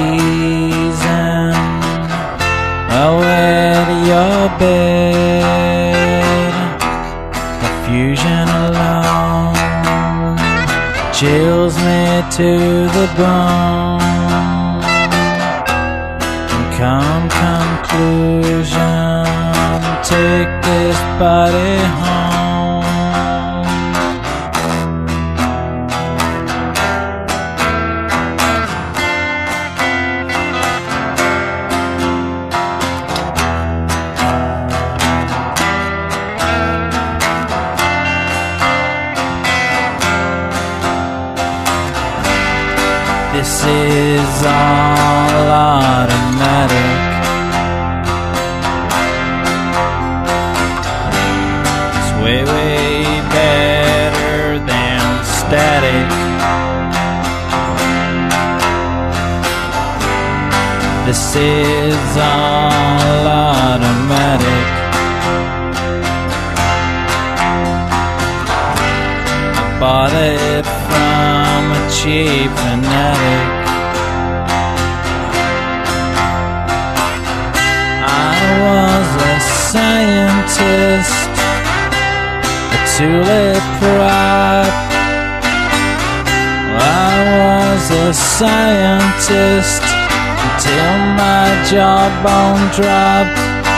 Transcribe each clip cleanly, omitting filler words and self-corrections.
reason. Away to your bed, confusion alone chills me to the bone. And come conclusion, take this body home. This is all automatic. It's way, way better than static. This is all automatic. I bought it from a cheap fanatic. I was a scientist, a tulip prop. I was a scientist until my jawbone dropped.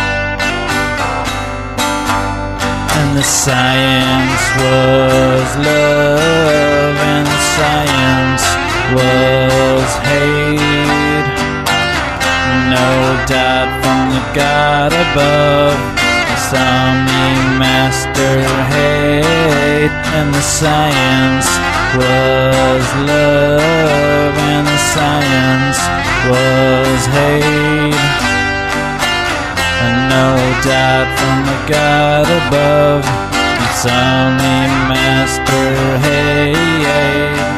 And the science was love, and the science was hate. No doubt from the God above, he saw me master hate. And the science was love, and the science was hate. And no doubt from the God above, he saw me master hate.